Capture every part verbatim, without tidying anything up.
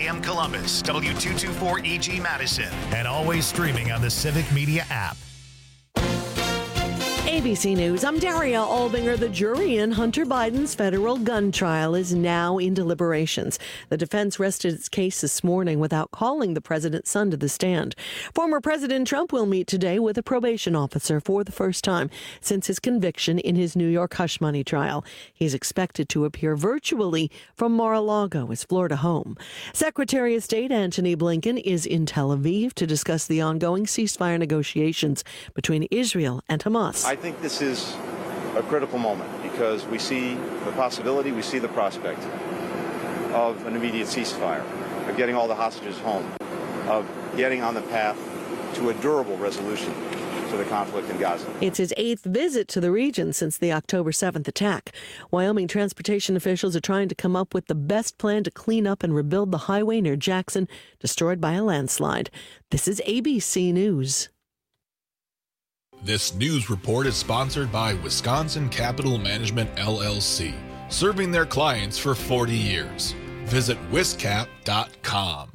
M Columbus, W two twenty-four E G Madison, and always streaming on the Civic Media app. A B C News, I'm Daria Albinger. The jury in Hunter Biden's federal gun trial is now in deliberations. The defense rested its case this morning without calling the president's son to the stand. Former President Trump will meet today with a probation officer for the first time since his conviction in his New York hush money trial. He's expected to appear virtually from Mar-a-Lago, his Florida home. Secretary of State Antony Blinken is in Tel Aviv to discuss the ongoing ceasefire negotiations between Israel and Hamas. I think this is a critical moment because we see the possibility, we see the prospect of an immediate ceasefire, of getting all the hostages home, of getting on the path to a durable resolution to the conflict in Gaza. It's his eighth visit to the region since the October seventh attack. Wyoming transportation officials are trying to come up with the best plan to clean up and rebuild the highway near Jackson, destroyed by a landslide. This is A B C News. This news report is sponsored by Wisconsin Capital Management, L L C, serving their clients for forty years. Visit wiscap dot com.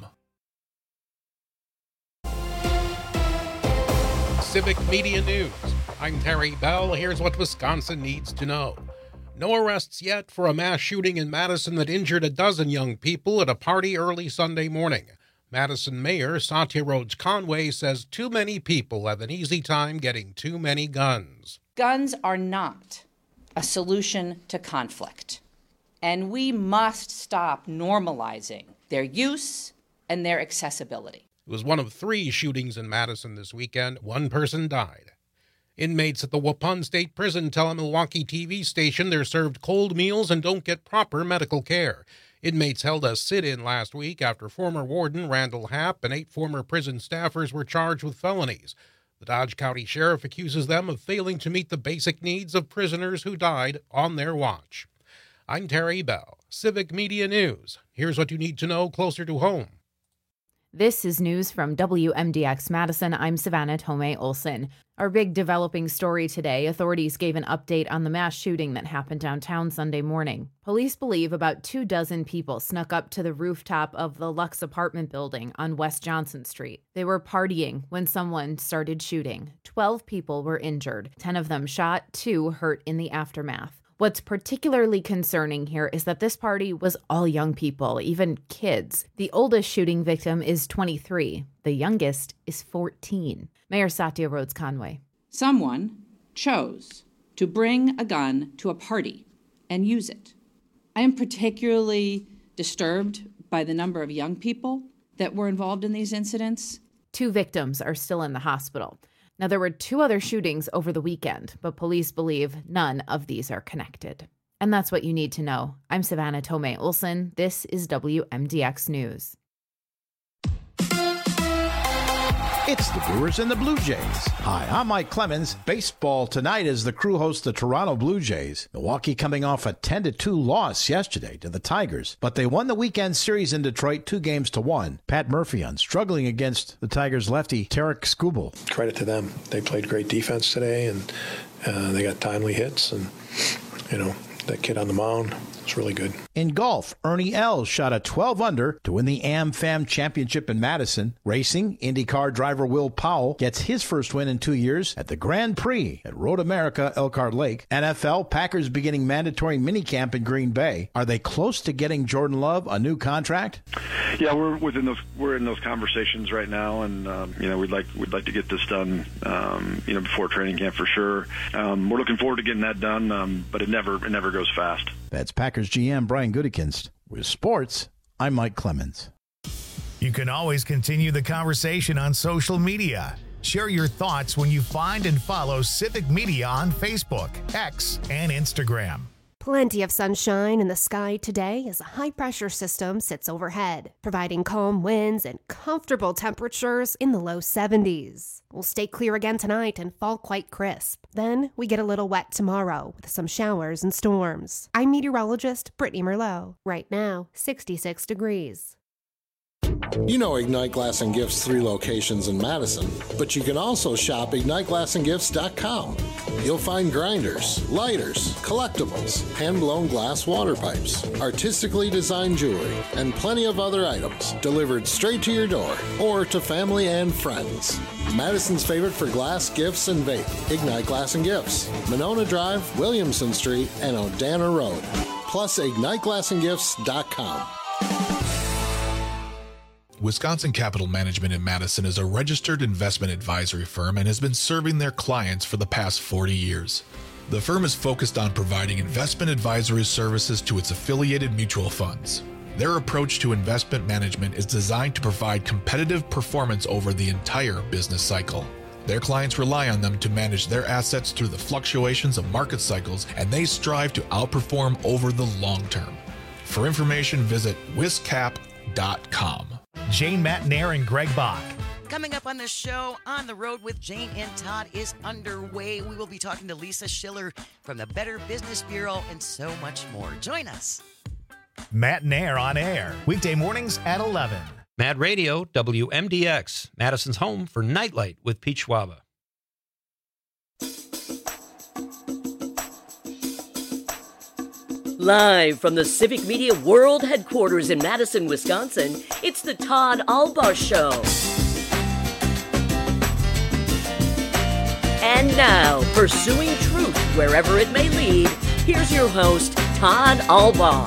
Civic Media News. I'm Terry Bell. Here's what Wisconsin needs to know. No arrests yet for a mass shooting in Madison that injured a dozen young people at a party early Sunday morning. Madison Mayor Satya Rhodes Conway says too many people have an easy time getting too many guns. Guns are not a solution to conflict, and we must stop normalizing their use and their accessibility. It was one of three shootings in Madison this weekend. One person died. Inmates at the Waupun State Prison tell a Milwaukee T V station they're served cold meals and don't get proper medical care. Inmates held a sit-in last week after former warden Randall Happ and eight former prison staffers were charged with felonies. The Dodge County Sheriff accuses them of failing to meet the basic needs of prisoners who died on their watch. I'm Terry Bell, Civic Media News. Here's what you need to know closer to home. This is news from W M D X Madison. I'm Savannah Tomei Olson. Our big developing story today, authorities gave an update on the mass shooting that happened downtown Sunday morning. Police believe about two dozen people snuck up to the rooftop of the Lux apartment building on West Johnson Street. They were partying when someone started shooting. Twelve people were injured. Ten of them shot, two hurt in the aftermath. What's particularly concerning here is that this party was all young people, even kids. The oldest shooting victim is twenty-three. The youngest is fourteen. Mayor Satya Rhodes Conway. Someone chose to bring a gun to a party and use it. I am particularly disturbed by the number of young people that were involved in these incidents. Two victims are still in the hospital. Now, there were two other shootings over the weekend, but police believe none of these are connected. And that's what you need to know. I'm Savannah Tomei Olson. This is W M D X News. It's the Brewers and the Blue Jays. Hi, I'm Mike Clemens. Baseball tonight as the Crew hosts the Toronto Blue Jays. Milwaukee coming off a ten to two loss yesterday to the Tigers, but they won the weekend series in Detroit two games to one. Pat Murphy on struggling against the Tigers lefty Tarek Skubal. Credit to them. They played great defense today, and uh, they got timely hits, and, you know, that kid on the mound was really good. In golf, Ernie Els shot a twelve under to win the AmFam Championship in Madison. Racing, IndyCar driver Will Powell gets his first win in two years at the Grand Prix at Road America Elkhart Lake. N F L, Packers beginning mandatory minicamp in Green Bay. Are they close to getting Jordan Love a new contract? Yeah, we're within those. We're in those conversations right now, and um, you know we'd like we'd like to get this done, um, you know, before training camp for sure. Um, we're looking forward to getting that done, um, but it never it never goes fast. That's Packers G M Brian Gutekunst. With sports, I'm Mike Clemens. You can always continue the conversation on social media. Share your thoughts when you find and follow Civic Media on Facebook, X, and Instagram. Plenty of sunshine in the sky today as a high-pressure system sits overhead, providing calm winds and comfortable temperatures in the low seventies. We'll stay clear again tonight and fall quite crisp. Then we get a little wet tomorrow with some showers and storms. I'm meteorologist Brittany Merlot. Right now, sixty-six degrees. You know Ignite Glass and Gifts' three locations in Madison, but you can also shop ignite glass and gifts dot com. You'll find grinders, lighters, collectibles, hand-blown glass water pipes, artistically designed jewelry, and plenty of other items delivered straight to your door or to family and friends. Madison's favorite for glass, gifts, and vape, Ignite Glass and Gifts, Monona Drive, Williamson Street, and Odana Road. Plus ignite glass and gifts dot com. Wisconsin Capital Management in Madison is a registered investment advisory firm and has been serving their clients for the past forty years. The firm is focused on providing investment advisory services to its affiliated mutual funds. Their approach to investment management is designed to provide competitive performance over the entire business cycle. Their clients rely on them to manage their assets through the fluctuations of market cycles, and they strive to outperform over the long term. For information, visit wiscap dot com. Jane Matnair and Greg Bach. Coming up on the show, On the Road with Jane and Todd is underway. We will be talking to Lisa Schiller from the Better Business Bureau and so much more. Join us. Matnair on air, weekday mornings at eleven. Mad Radio, W M D X, Madison's home for Nightlight with Pete Schwaba. Live from the Civic Media World Headquarters in Madison, Wisconsin, it's the Todd Albaugh Show. And now, pursuing truth wherever it may lead, here's your host, Todd Albaugh.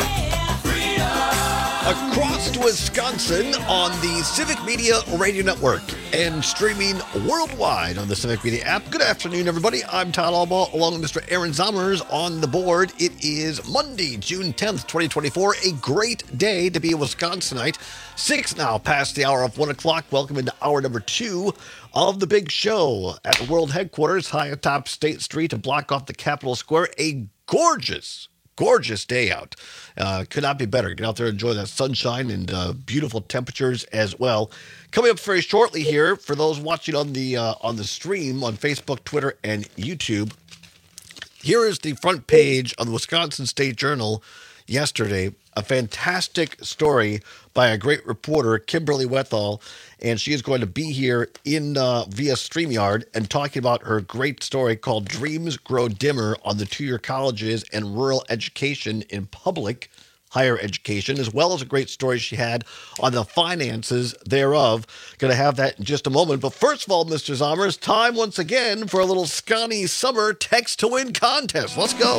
Across Wisconsin on the Civic Media Radio Network and streaming worldwide on the Civic Media app. Good afternoon, everybody. I'm Todd Albaugh, along with Mister Aaron Zommers on the board. It is Monday, June tenth, twenty twenty-four. A great day to be a Wisconsinite. Six now past the hour of one o'clock. Welcome into hour number two of the big show at the world headquarters, high atop State Street, to block off the Capitol Square. A gorgeous Gorgeous day out. Uh, could not be better. Get out there and enjoy that sunshine and uh, beautiful temperatures as well. Coming up very shortly here, for those watching on the uh, on the stream on Facebook, Twitter, and YouTube, here is the front page of the Wisconsin State Journal yesterday. A fantastic story by a great reporter, Kimberly Wethall, and she is going to be here in uh, via StreamYard and talking about her great story called Dreams Grow Dimmer on the two-year colleges and rural education in public higher education, as well as a great story she had on the finances thereof. Going to have that in just a moment. But first of all, Mister Zommers, time once again for a little Scotty Summer Text to Win contest. Let's go.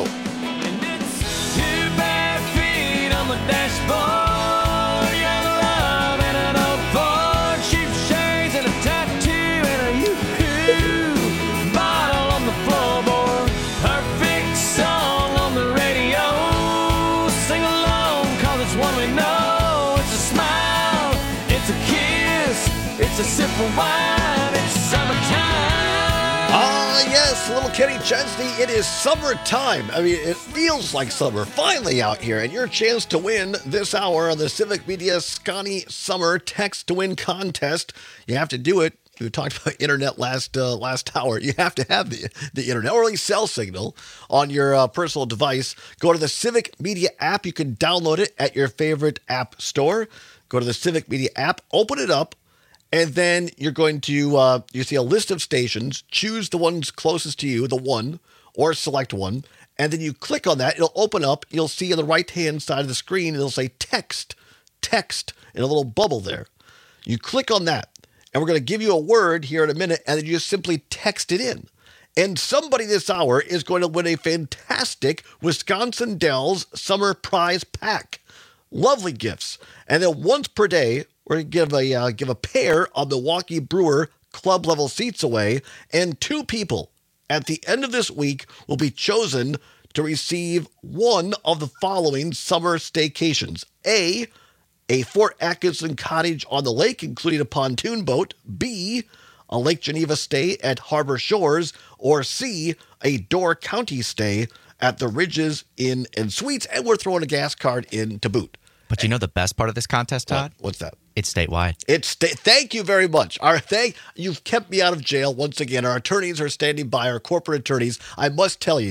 The dashboard, young love, and an old Ford, cheap shades and a tattoo and a yoo-hoo bottle on the floorboard. Perfect song on the radio. Sing along, cause it's one we know. It's a smile, it's a kiss, it's a sip of wine, it's summertime. Ah, yes, little Kenny Chesney, it is summertime. I mean, it feels like summer finally out here, and your chance to win this hour on the Civic Media Scotty Summer Text to Win contest. You have to do it. We talked about internet last uh, last hour. You have to have the, the internet, or at least cell signal, on your uh, personal device. Go to the Civic Media app. You can download it at your favorite app store. Go to the Civic Media app, open it up, and then you're going to, uh, you see a list of stations, choose the ones closest to you, the one, or select one, and then you click on that. It'll open up. You'll see on the right-hand side of the screen, it'll say text, text, in a little bubble there. You click on that, and we're going to give you a word here in a minute, and then you just simply text it in. And somebody this hour is going to win a fantastic Wisconsin Dells Summer Prize Pack. Lovely gifts. And then once per day, we're going to give a uh, give a pair of Milwaukee Brewer club level seats away, and two people at the end of this week will be chosen to receive one of the following summer staycations. A, a Fort Atkinson cottage on the lake, including a pontoon boat. B, a Lake Geneva stay at Harbor Shores. Or C, a Door County stay at the Ridges Inn and Suites. And we're throwing a gas card in to boot. But you know the best part of this contest, Todd? What? What's that? It's statewide. It's sta- Thank you very much. Our thank You've kept me out of jail once again. Our attorneys are standing by, our corporate attorneys. I must tell you,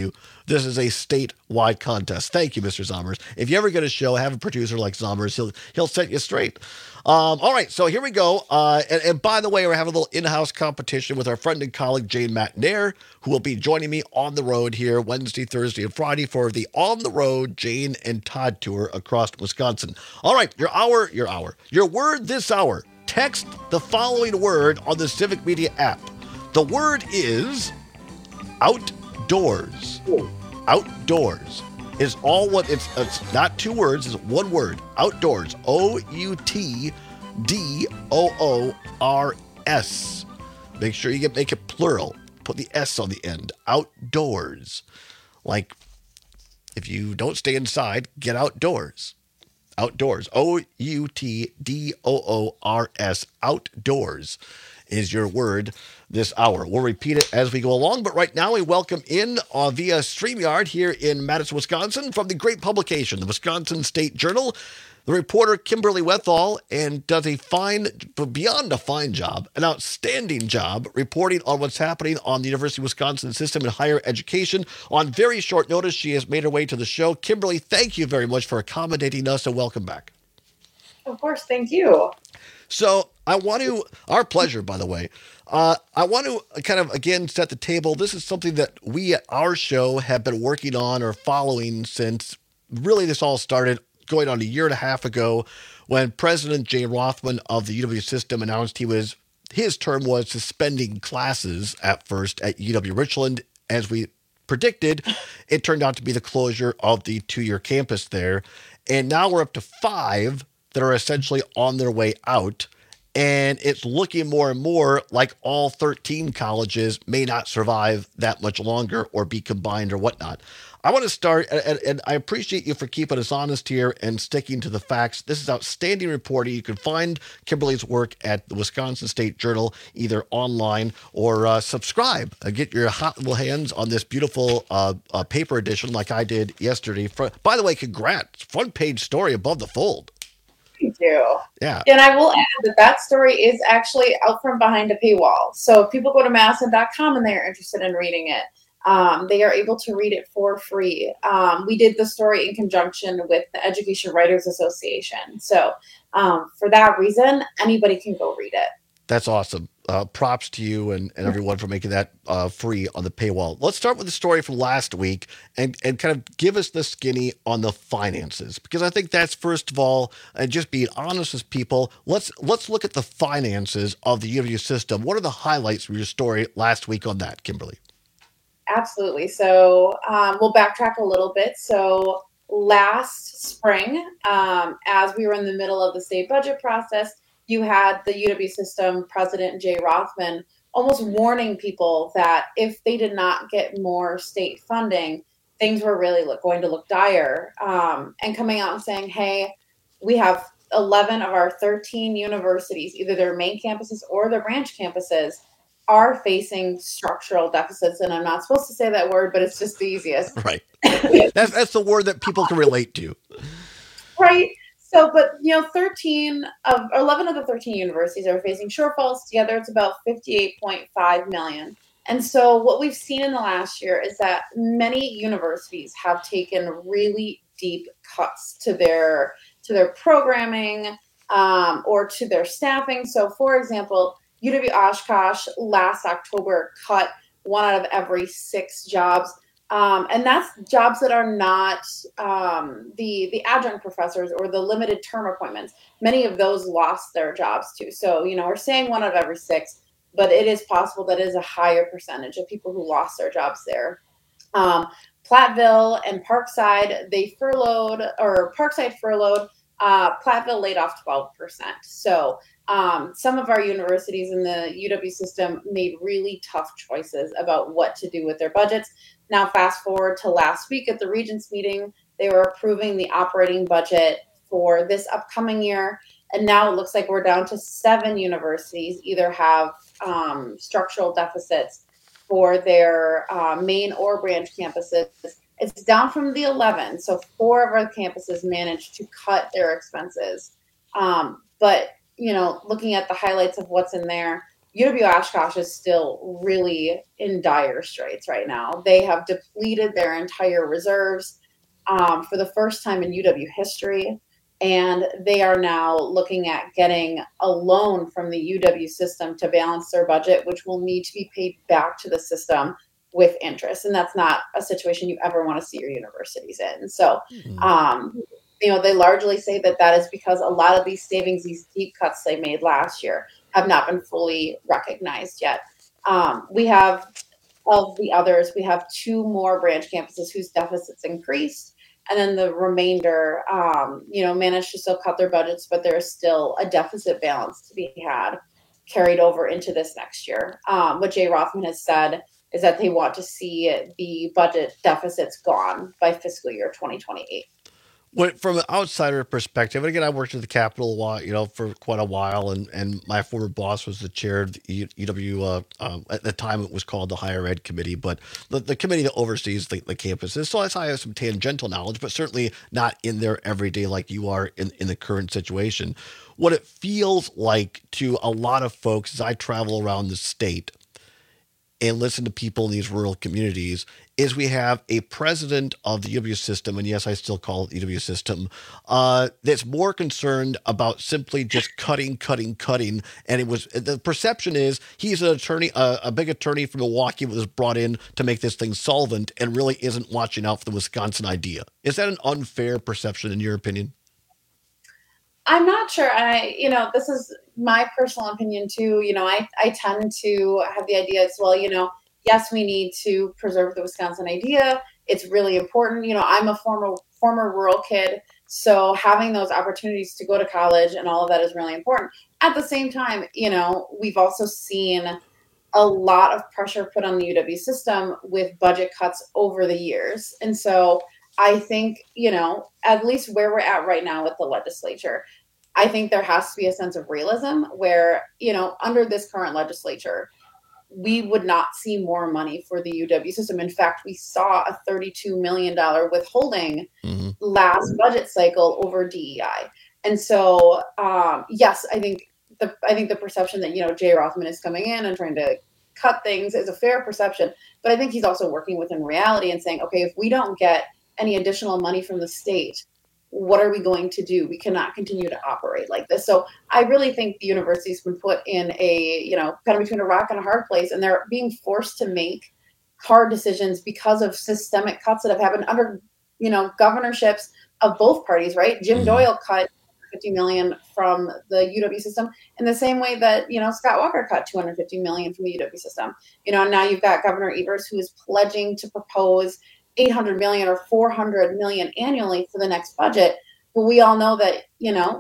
This is a statewide contest. Thank you, Mister Zommers. If you ever get a show, have a producer like Zommers. He'll he'll set you straight. Um, all right, so here we go. Uh, and, and by the way, we're having a little in-house competition with our friend and colleague Jane McNair, who will be joining me on the road here Wednesday, Thursday, and Friday for the On the Road Jane and Todd tour across Wisconsin. All right, your hour, your hour, your word this hour. Text the following word on the Civic Media app. The word is outdoors. Outdoors is all what it's, it's not two words, it's one word. Outdoors. O U T D O O R S. Make sure you get make it plural. Put the S on the end. Outdoors. Like if you don't stay inside, get outdoors. Outdoors. O U T D O O R S. Outdoors is your word this hour. We'll repeat it as we go along, but right now we welcome in uh, via StreamYard here in Madison, Wisconsin, from the great publication, the Wisconsin State Journal, the reporter Kimberly Wethall, and does a fine, beyond a fine job, an outstanding job reporting on what's happening on the University of Wisconsin system in higher education. On very short notice, she has made her way to the show. Kimberly, thank you very much for accommodating us, and welcome back. Of course, thank you. So I want to, our pleasure, by the way, uh, I want to kind of, again, set the table. This is something that we at our show have been working on or following since really this all started going on a year and a half ago when President Jay Rothman of the U W system announced he was, his term was suspending classes at first at U W Richland. As we predicted, it turned out to be the closure of the two-year campus there. And now we're up to five that are essentially on their way out. And it's looking more and more like all thirteen colleges may not survive that much longer or be combined or whatnot. I want to start, and, and I appreciate you for keeping us honest here and sticking to the facts. This is outstanding reporting. You can find Kimberly's work at the Wisconsin State Journal, either online or uh, subscribe. Uh, get your hot little hands on this beautiful uh, uh, paper edition like I did yesterday. For, by the way, congrats. Front page story above the fold. Thank you. Yeah. And I will add that that story is actually out from behind a paywall. So if people go to madison dot com and they are interested in reading it, um, they are able to read it for free. Um, we did the story in conjunction with the Education Writers Association. So um, for that reason, anybody can go read it. That's awesome. Uh, props to you and, and everyone for making that uh, free on the paywall. Let's start with the story from last week and, and kind of give us the skinny on the finances, because I think that's, first of all, and just being honest with people, let's let's look at the finances of the U W system. What are the highlights from your story last week on that, Kimberly? Absolutely. So um, we'll backtrack a little bit. So last spring, um, as we were in the middle of the state budget process, you had the U W system president, Jay Rothman, almost warning people that if they did not get more state funding, things were really look, going to look dire. Um, and coming out and saying, hey, we have eleven of our thirteen universities, either their main campuses or their branch campuses, are facing structural deficits. And I'm not supposed to say that word, but it's just the easiest. Right. that's, that's the word that people can relate to. Right. So, but, you know, thirteen of eleven of the thirteen universities are facing shortfalls. Together, it's about fifty-eight point five million. And so what we've seen in the last year is that many universities have taken really deep cuts to their to their programming um, or to their staffing. So, for example, U W Oshkosh last October cut one out of every six jobs. Um, and that's jobs that are not um, the the adjunct professors or the limited term appointments. Many of those lost their jobs too. So, you know, we're saying one out of every six, but it is possible that is a higher percentage of people who lost their jobs there. Um, Platteville and Parkside, they furloughed, or Parkside furloughed. Uh, Platteville laid off twelve percent. So um, some of our universities in the U W system made really tough choices about what to do with their budgets. Now, fast forward to last week at the Regents meeting, they were approving the operating budget for this upcoming year. And now it looks like we're down to seven universities either have um, structural deficits for their uh, main or branch campuses. It's down from the eleven. So four of our campuses managed to cut their expenses. Um, but, you know, looking at the highlights of what's in there, U W Oshkosh is still really in dire straits right now. They have depleted their entire reserves um, for the first time in U W history, and they are now looking at getting a loan from the U W system to balance their budget, which will need to be paid back to the system with interest. And that's not a situation you ever want to see your universities in. So, um, you know, they largely say that that is because a lot of these savings, these deep cuts they made last year, have not been fully recognized yet. Um, we have, of the others, we have two more branch campuses whose deficits increased. And then the remainder, um, you know, managed to still cut their budgets, but there's still a deficit balance to be had carried over into this next year. Um, what Jay Rothman has said is that they want to see the budget deficits gone by fiscal year twenty twenty-eight. When, from an outsider perspective, and again, I worked at the Capitol a while, you know, for quite a while, and, and my former boss was the chair of the U W. Uh, um, at the time, it was called the Higher Ed Committee, but the, the committee that oversees the, the campuses. So I have some tangential knowledge, but certainly not in there every day like you are in, in the current situation. What it feels like to a lot of folks as I travel around the state and listen to people in these rural communities is we have a president of the U W system, and yes, I still call it the U W system, uh, that's more concerned about simply just cutting, cutting, cutting. And it was the perception is he's an attorney, uh, a big attorney from Milwaukee that was brought in to make this thing solvent and really isn't watching out for the Wisconsin idea. Is that an unfair perception in your opinion? I'm not sure. I, you know, this is my personal opinion too. You know, I, I tend to have the idea as well, you know, yes, we need to preserve the Wisconsin idea. It's really important. You know, I'm a former, former rural kid, so having those opportunities to go to college and all of that is really important. At the same time, you know, we've also seen a lot of pressure put on the U W system with budget cuts over the years. And so I think, you know, at least where we're at right now with the legislature, I think there has to be a sense of realism where, you know, under this current legislature, we would not see more money for the U W system. In fact, we saw a thirty-two million dollars withholding mm-hmm. last budget cycle over D E I. And so, um, yes, I think the I think the perception that, you know, Jay Rothman is coming in and trying to cut things is a fair perception. But I think he's also working within reality and saying, okay, if we don't get any additional money from the state, what are we going to do? We cannot continue to operate like this. So I really think the university's been put in a, you know, kind of between a rock and a hard place, and they're being forced to make hard decisions because of systemic cuts that have happened under, you know, governorships of both parties, right? Jim Doyle cut fifty million from the U W system in the same way that, you know, Scott Walker cut two hundred fifty million from the U W system. You know, and now you've got Governor Evers, who is pledging to propose eight hundred million or four hundred million annually for the next budget. But we all know that, you know,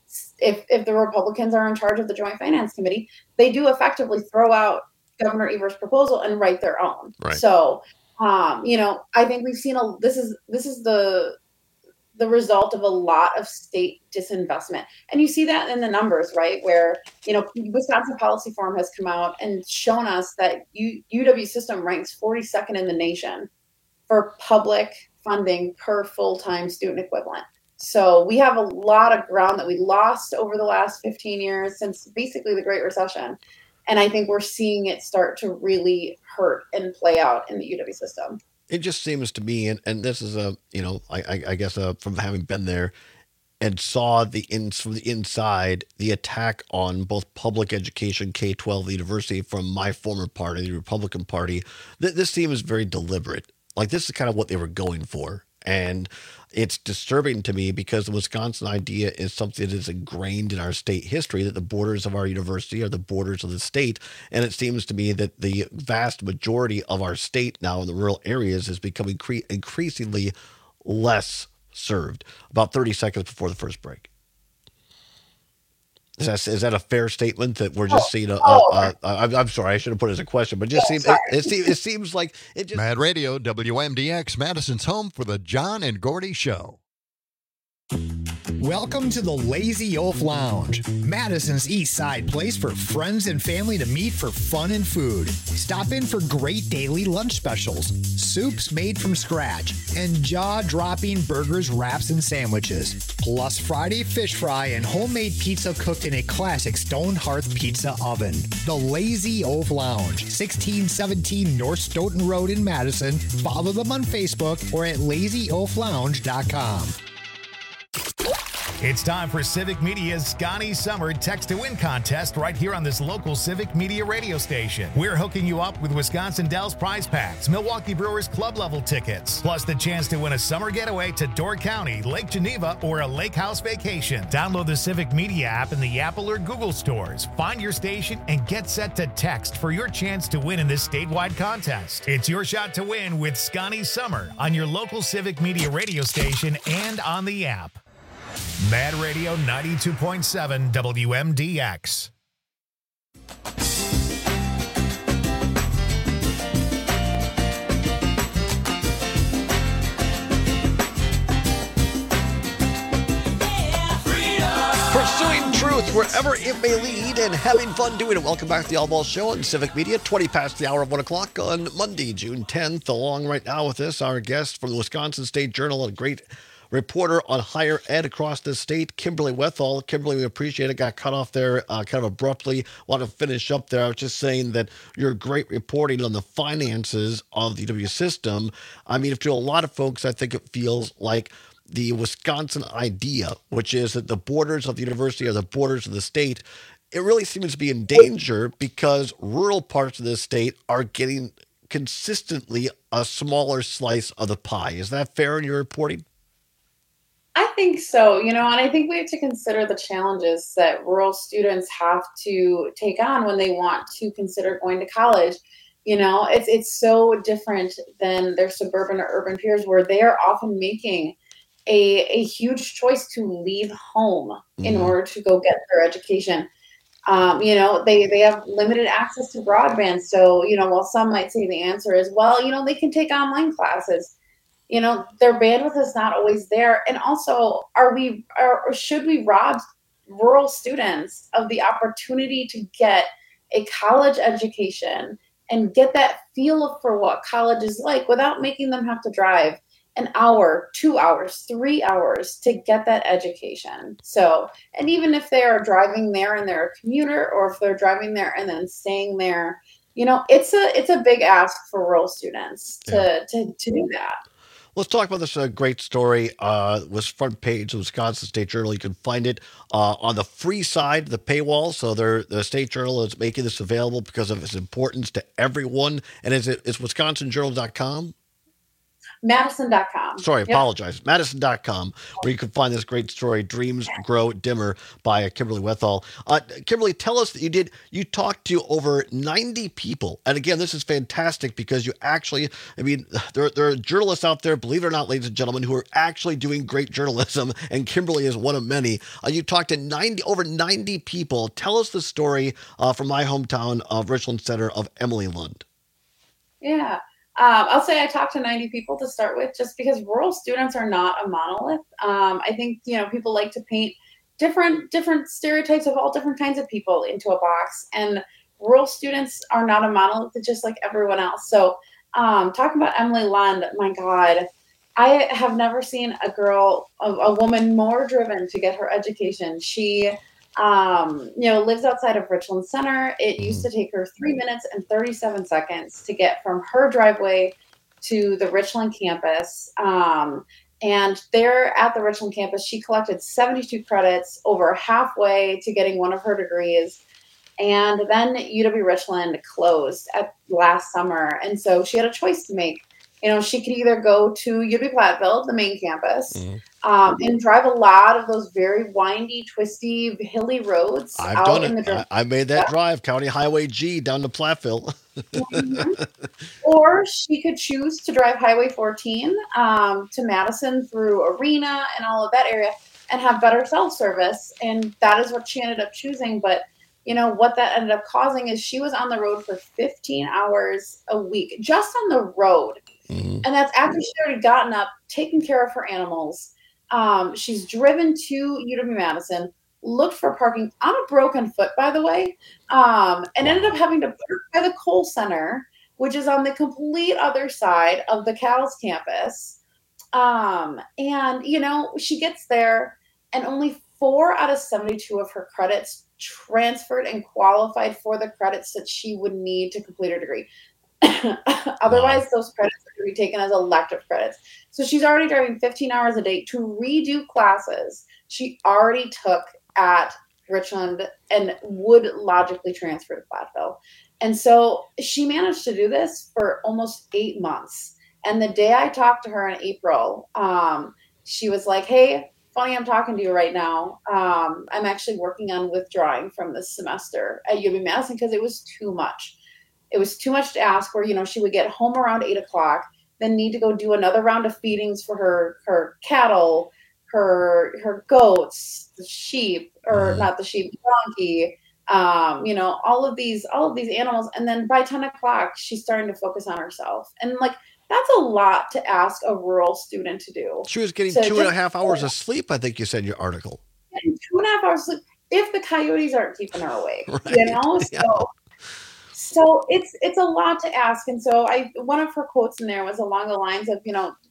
if if the Republicans are in charge of the Joint Finance Committee, they do effectively throw out Governor Evers' proposal and write their own. Right. So, um, you know, I think we've seen a this is this is the the result of a lot of state disinvestment. And you see that in the numbers, right? Where, you know, Wisconsin Policy Forum has come out and shown us that U, UW system ranks forty-second in the nation for public funding per full-time student equivalent. So we have a lot of ground that we lost over the last fifteen years since basically the Great Recession. And I think we're seeing it start to really hurt and play out in the U W system. It just seems to me, and, and this is a, you know, I, I, I guess uh, from having been there and saw the in, from the inside, the attack on both public education, K twelve, the university from my former party, the Republican Party, th- this seems very deliberate. Like this is kind of what they were going for. And it's disturbing to me because the Wisconsin idea is something that is ingrained in our state history, that the borders of our university are the borders of the state. And it seems to me that the vast majority of our state now in the rural areas is becoming cre- increasingly less served. About thirty seconds before the first break. Is that, is that a fair statement that we're just oh, seeing a, oh. a, a, a I'm, I'm sorry, I should have put it as a question, but it just yeah, seems, it, it, seems, it seems like it just. Mad Radio, W M D X, Madison's home for the John and Gordy Show. Welcome to the Lazy Oaf Lounge, Madison's East Side place for friends and family to meet for fun and food. Stop in for great daily lunch specials, soups made from scratch, and jaw-dropping burgers, wraps, and sandwiches. Plus Friday fish fry and homemade pizza cooked in a classic stone hearth pizza oven. The Lazy Oaf Lounge, sixteen seventeen North Stoughton Road in Madison. Follow them on Facebook or at lazy oaf lounge dot com. It's time for Civic Media's Scotty Summer Text to Win contest right here on this local Civic Media radio station. We're hooking you up with Wisconsin Dells prize packs, Milwaukee Brewers club level tickets, plus the chance to win a summer getaway to Door County, Lake Geneva, or a lake house vacation. Download the Civic Media app in the Apple or Google stores. Find your station and get set to text for your chance to win in this statewide contest. It's your shot to win with Scotty Summer on your local Civic Media radio station and on the app. Mad Radio ninety-two point seven W M D X. Pursuing truth wherever it may lead and having fun doing it. Welcome back to the All Ball Show on Civic Media, twenty past the hour of one o'clock on Monday, June tenth. Along right now with us, our guest from the Wisconsin State Journal, a great reporter on higher ed across the state, Kimberly Wethall. Kimberly, we appreciate it. Got cut off there uh, kind of abruptly. Want to finish up there. I was just saying that you're great reporting on the finances of the U W system. I mean, to a lot of folks, I think it feels like the Wisconsin idea, which is that the borders of the university are the borders of the state, it really seems to be in danger because rural parts of the state are getting consistently a smaller slice of the pie. Is that fair in your reporting? I think so, you know, and I think we have to consider the challenges that rural students have to take on when they want to consider going to college. You know, it's it's so different than their suburban or urban peers where they are often making a, a huge choice to leave home mm-hmm. in order to go get their education. Um, you know, they, they have limited access to broadband. So, you know, while some might say the answer is, well, you know, they can take online classes. You know, their bandwidth is not always there. And also, are we, are, or should we rob rural students of the opportunity to get a college education and get that feel for what college is like without making them have to drive an hour, two hours, three hours to get that education? So, and even if they are driving there and they're a commuter, or if they're driving there and then staying there, you know, it's a, it's a big ask for rural students to, yeah. to, to do that. Let's talk about this uh, great story. Uh, was front page of the Wisconsin State Journal. You can find it uh, on the free side, the paywall. So the State Journal is making this available because of its importance to everyone. And is it, it's wisconsin journal dot com? Madison dot com. Sorry, apologize. Yep. Madison dot com, where you can find this great story, Dreams Grow Dimmer, by Kimberly Wethall. Uh, Kimberly, tell us that you did, you talked to over ninety people. And again, this is fantastic because you actually, I mean, there, there are journalists out there, believe it or not, ladies and gentlemen, who are actually doing great journalism. And Kimberly is one of many. Uh, you talked to ninety, over ninety people. Tell us the story uh, from my hometown of Richland Center of Emily Lund. Yeah. Um, I'll say I talked to ninety people to start with, just because rural students are not a monolith. Um, I think, you know, people like to paint different different stereotypes of all different kinds of people into a box, and rural students are not a monolith, just like everyone else. So um, talking about Emily Lund, my God, I have never seen a girl, a, a woman more driven to get her education. She Um, you know, lives outside of Richland Center. It used to take her three minutes and thirty-seven seconds to get from her driveway to the Richland campus. Um, and there at the Richland campus, she collected seventy-two credits, over halfway to getting one of her degrees. And then U W Richland closed at last summer. And so she had a choice to make. You know, she could either go to U W Platteville, the main campus, mm-hmm. um, and drive a lot of those very windy, twisty, hilly roads. I've out done in it. The I, I made that yeah. drive, County Highway G down to Platteville. mm-hmm. Or she could choose to drive Highway fourteen um, to Madison through Arena and all of that area and have better cell service. And that is what she ended up choosing. But you know, what that ended up causing is she was on the road for fifteen hours a week, just on the road. Mm-hmm. And that's after she'd already gotten up, taken care of her animals, Um, she's driven to U W Madison, looked for parking on a broken foot, by the way, um, and ended up having to park by the Kohl Center, which is on the complete other side of the Cal's campus. Um, and, you know, she gets there and only four out of seventy-two of her credits transferred and qualified for the credits that she would need to complete her degree. Otherwise, those credits are going to be taken as elective credits. So she's already driving fifteen hours a day to redo classes she already took at Richland and would logically transfer to Platteville. And so she managed to do this for almost eight months. And the day I talked to her in April, um, she was like, hey, funny I'm talking to you right now. Um, I'm actually working on withdrawing from this semester at U W Madison because it was too much. It was too much to ask where, you know, she would get home around eight o'clock, then need to go do another round of feedings for her, her cattle, her, her goats, the sheep, or not the sheep, the donkey, um, you know, all of these, all of these animals. And then by ten o'clock, she's starting to focus on herself. And like, that's a lot to ask a rural student to do. She was getting So two and a just- half hours of sleep, I think you said in your article. Two and a half hours sleep if the coyotes aren't keeping her awake, Right, you know? yeah. So, so it's it's a lot to ask. And so I one of her quotes in there was along the lines of, you know,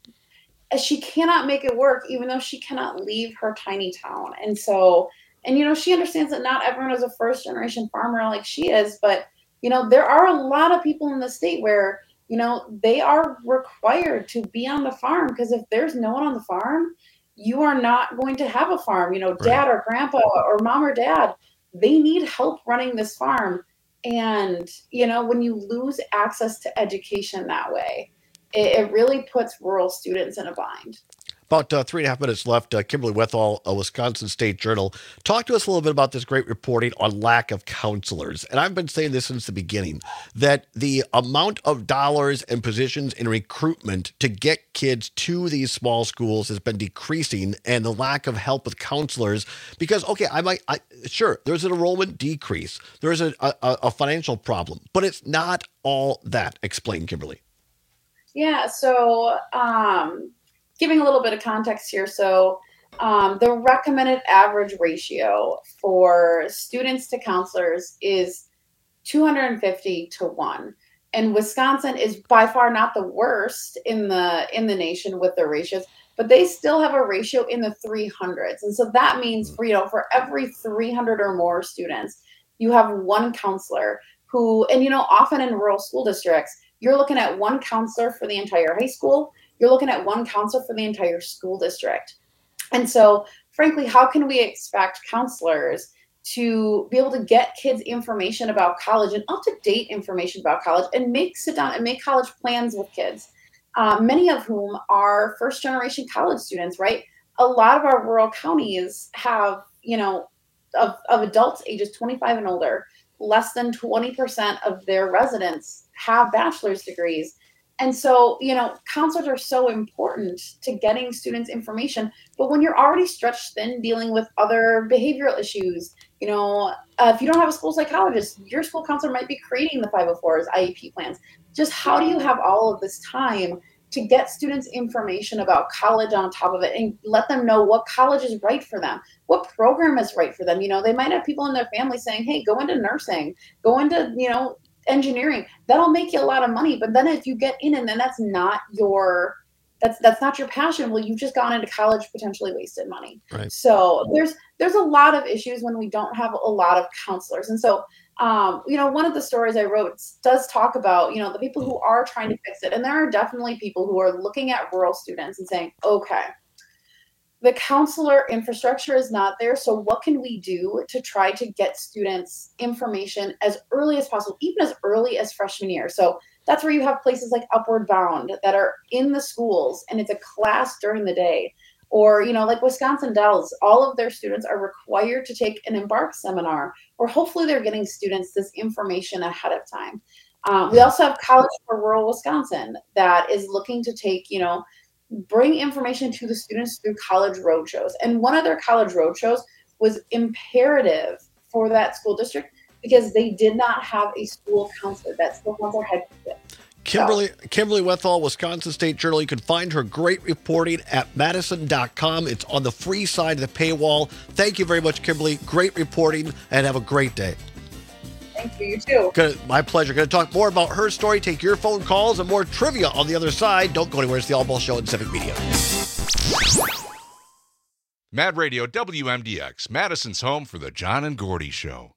she cannot make it work, even though she cannot leave her tiny town. And so, and, you know, she understands that not everyone is a first generation farmer like she is, but, you know, there are a lot of people in the state where, you know, they are required to be on the farm, because if there's no one on the farm, you are not going to have a farm. You know, dad or grandpa or mom or dad, they need help running this farm. And, you know, when you lose access to education that way, it, it really puts rural students in a bind. About uh, three and a half minutes left. Uh, Kimberly Wethall, a Wisconsin State Journal. Talk to us a little bit about this great reporting on lack of counselors. And I've been saying this since the beginning, that the amount of dollars and positions in recruitment to get kids to these small schools has been decreasing, and the lack of help with counselors. Because, okay, I might, I, sure, there's an enrollment decrease. There's a, a, a financial problem, but it's not all that. Explain, Kimberly. Yeah, so um, giving a little bit of context here. So um, the recommended average ratio for students to counselors is two hundred fifty to one. And Wisconsin is by far not the worst in the in the nation with their ratios, but they still have a ratio in the three hundreds. And so that means for, you know, for every three hundred or more students, you have one counselor who, and, you know, often in rural school districts, you're looking at one counselor for the entire high school. You're looking at one counselor for the entire school district. And so, frankly, how can we expect counselors to be able to get kids information about college and up-to-date information about college and make sit down and make college plans with kids, uh, many of whom are first-generation college students, right? A lot of our rural counties have, you know, of, of adults ages twenty-five and older, less than twenty percent of their residents have bachelor's degrees. And so, you know, counselors are so important to getting students information. But when you're already stretched thin dealing with other behavioral issues, you know, uh, if you don't have a school psychologist, your school counselor might be creating the five oh fours, I E P plans. Just how do you have all of this time to get students information about college on top of it and let them know what college is right for them, what program is right for them? You know, they might have people in their family saying, hey, go into nursing, go into, you know, engineering. That'll make you a lot of money. But then if you get in and then that's not your, that's that's not your passion, well, you've just gone into college, potentially wasted money. Right. So there's there's a lot of issues when we don't have a lot of counselors. And so, um, you know, one of the stories I wrote does talk about, you know, the people who are trying to fix it. And there are definitely people who are looking at rural students and saying, okay, the counselor infrastructure is not there. So what can we do to try to get students information as early as possible, even as early as freshman year? So that's where you have places like Upward Bound that are in the schools and it's a class during the day. Or, you know, like Wisconsin Dells, all of their students are required to take an Embark seminar, or hopefully they're getting students this information ahead of time. Um, we also have College for Rural Wisconsin that is looking to take, you know, bring information to the students through college roadshows. And one of their college roadshows was imperative for that school district because they did not have a school counselor. That school counselor had quit. Kimberly Kimberly Wethall, Wisconsin State Journal. You can find her great reporting at Madison dot com. It's on the free side of the paywall. Thank you very much, Kimberly. Great reporting, and have a great day. Thank you. You too. Good, my pleasure. Going to talk more about her story, take your phone calls, and more trivia on the other side. Don't go anywhere. It's the All Ball Show in Civic Media. Mad Radio W M D X, Madison's home for the John and Gordy Show.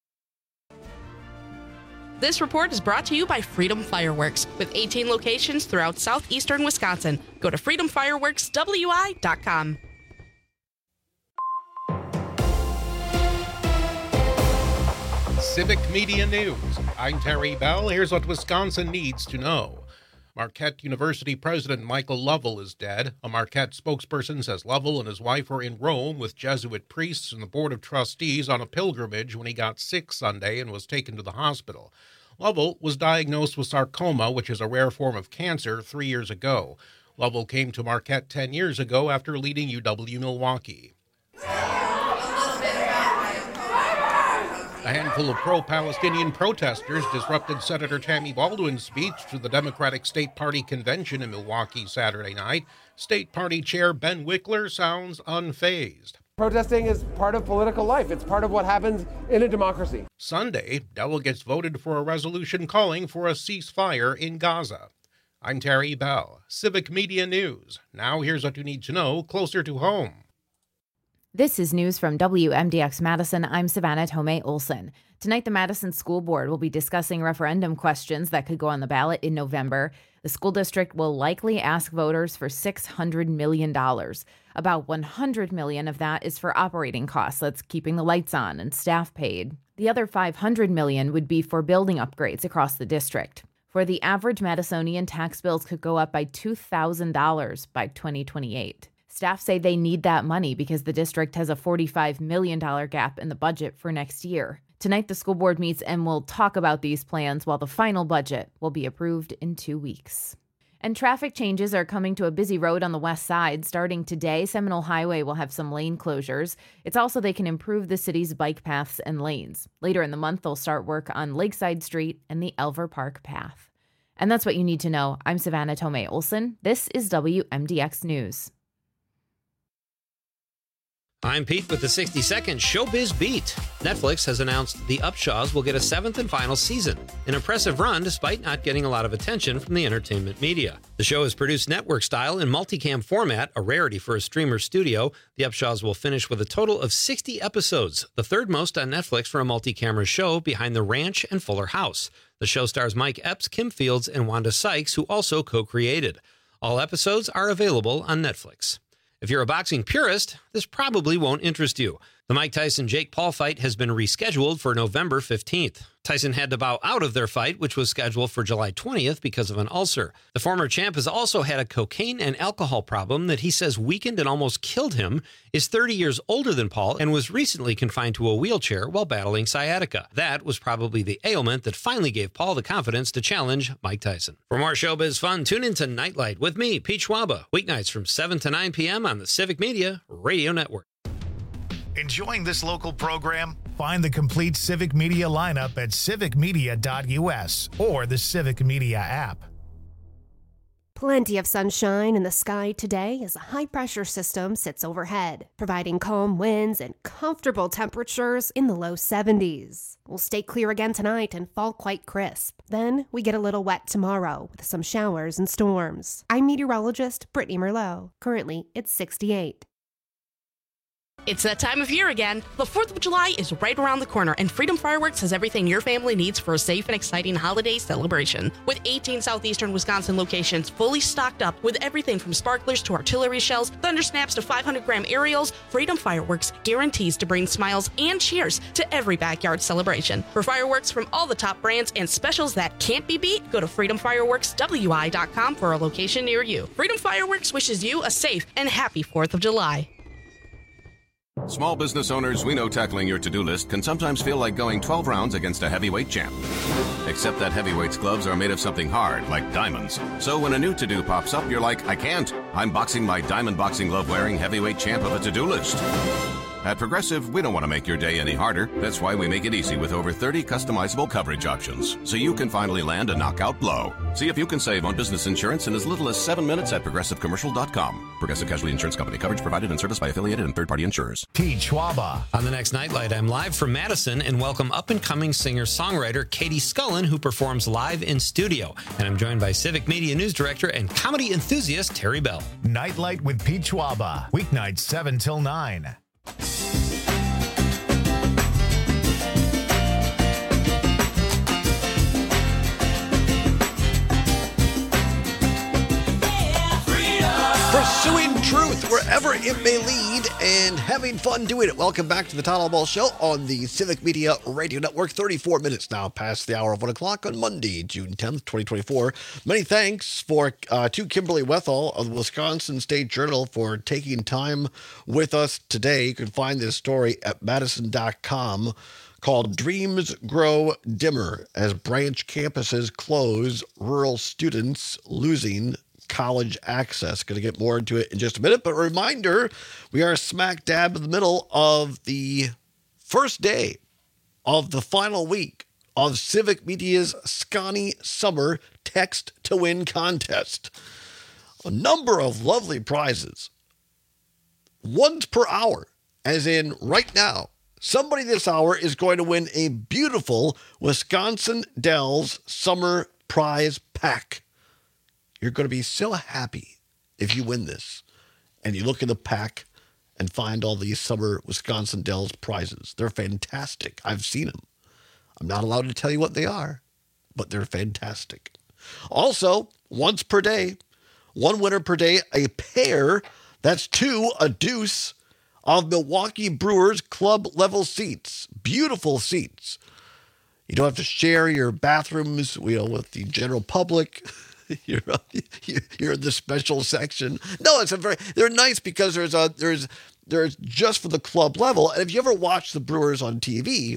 This report is brought to you by Freedom Fireworks, with eighteen locations throughout southeastern Wisconsin. Go to freedom fireworks w i dot com. Civic Media News. I'm Terry Bell. Here's what Wisconsin needs to know. Marquette University President Michael Lovell is dead. A Marquette spokesperson says Lovell and his wife were in Rome with Jesuit priests and the Board of Trustees on a pilgrimage when he got sick Sunday and was taken to the hospital. Lovell was diagnosed with sarcoma, which is a rare form of cancer, three years ago. Lovell came to Marquette ten years ago after leading U W-Milwaukee. A handful of pro-Palestinian protesters disrupted Senator Tammy Baldwin's speech to the Democratic State Party convention in Milwaukee Saturday night. State Party Chair Ben Wickler sounds unfazed. Protesting is part of political life. It's part of what happens in a democracy. Sunday, delegates voted for a resolution calling for a ceasefire in Gaza. I'm Terry Bell, Civic Media News. Now here's what you need to know closer to home. This is news from W M D X Madison. I'm Savannah Tomei Olson. Tonight, the Madison School Board will be discussing referendum questions that could go on the ballot in November. The school district will likely ask voters for six hundred million dollars. About one hundred million dollars of that is for operating costs. That's keeping the lights on and staff paid. The other five hundred million dollars would be for building upgrades across the district. For the average Madisonian, tax bills could go up by two thousand dollars by twenty twenty-eight. Staff say they need that money because the district has a forty-five million dollars gap in the budget for next year. Tonight, the school board meets and will talk about these plans while the final budget will be approved in two weeks. And traffic changes are coming to a busy road on the west side. Starting today, Seminole Highway will have some lane closures. It's also they can improve the city's bike paths and lanes. Later in the month, they'll start work on Lakeside Street and the Elver Park path. And that's what you need to know. I'm Savannah Tomei Olson. This is W M D X News. I'm Pete with the sixty second Showbiz Beat. Netflix has announced The Upshaws will get a seventh and final season, an impressive run despite not getting a lot of attention from the entertainment media. The show is produced network style in multicam format, a rarity for a streamer studio. The Upshaws will finish with a total of sixty episodes, the third most on Netflix for a multi-camera show behind The Ranch and Fuller House. The show stars Mike Epps, Kim Fields, and Wanda Sykes, who also co-created. All episodes are available on Netflix. If you're a boxing purist, this probably won't interest you. The Mike Tyson-Jake Paul fight has been rescheduled for November fifteenth. Tyson had to bow out of their fight, which was scheduled for July twentieth because of an ulcer. The former champ has also had a cocaine and alcohol problem that he says weakened and almost killed him, is thirty years older than Paul, and was recently confined to a wheelchair while battling sciatica. That was probably the ailment that finally gave Paul the confidence to challenge Mike Tyson. For more showbiz fun, tune in to Nightlight with me, Pete Schwaba, weeknights from seven to nine p.m. on the Civic Media Radio Network. Enjoying this local program? Find the complete Civic Media lineup at civic media dot u s or the Civic Media app. Plenty of sunshine in the sky today as a high-pressure system sits overhead, providing calm winds and comfortable temperatures in the low seventies. We'll stay clear again tonight and fall quite crisp. Then we get a little wet tomorrow with some showers and storms. I'm meteorologist Brittany Merlot. Currently, it's sixty-eight. It's that time of year again. The fourth of July is right around the corner, and Freedom Fireworks has everything your family needs for a safe and exciting holiday celebration. With eighteen southeastern Wisconsin locations fully stocked up with everything from sparklers to artillery shells, thunder snaps to five hundred gram aerials, Freedom Fireworks guarantees to bring smiles and cheers to every backyard celebration. For fireworks from all the top brands and specials that can't be beat, go to freedom fireworks w i dot com for a location near you. Freedom Fireworks wishes you a safe and happy fourth of July. Small business owners, we know tackling your to-do list can sometimes feel like going twelve rounds against a heavyweight champ. Except that heavyweight's gloves are made of something hard, like diamonds. So when a new to-do pops up, you're like, I can't. I'm boxing my diamond boxing glove wearing heavyweight champ of a to-do list. At Progressive, we don't want to make your day any harder. That's why we make it easy with over thirty customizable coverage options, so you can finally land a knockout blow. See if you can save on business insurance in as little as seven minutes at progressive commercial dot com. Progressive Casualty Insurance Company. Coverage provided and serviced by affiliated and third-party insurers. Pete Schwaba. On the next Nightlight, I'm live from Madison and welcome up-and-coming singer-songwriter Katie Scullin, who performs live in studio. And I'm joined by Civic Media News Director and comedy enthusiast Terry Bell. Nightlight with Pete Schwaba. Weeknights seven till nine. Pursuing truth wherever it may lead and having fun doing it. Welcome back to the Todd Ball Show on the Civic Media Radio Network. thirty-four minutes now past the hour of one o'clock on Monday, June tenth, twenty twenty-four. Many thanks for uh, to Kimberly Wethall of the Wisconsin State Journal for taking time with us today. You can find this story at Madison dot com called Dreams Grow Dimmer as Branch Campuses Close, Rural Students Losing College Access. Going to get more into it in just a minute, but a reminder, we are smack dab in the middle of the first day of the final week of Civic Media's Scotty Summer Text to Win contest. A number of lovely prizes. Once per hour, as in right now, somebody this hour is going to win a beautiful Wisconsin Dells Summer Prize Pack. You're going to be so happy if you win this and you look in the pack and find all these summer Wisconsin Dells prizes. They're fantastic. I've seen them. I'm not allowed to tell you what they are, but they're fantastic. Also, once per day, one winner per day, a pair, that's two, a deuce of Milwaukee Brewers club level seats. Beautiful seats. You don't have to share your bathrooms, you know, with the general public. You're you're in the special section. No, it's a very they're nice because there's a there's there's just for the club level. And if you ever watch the Brewers on T V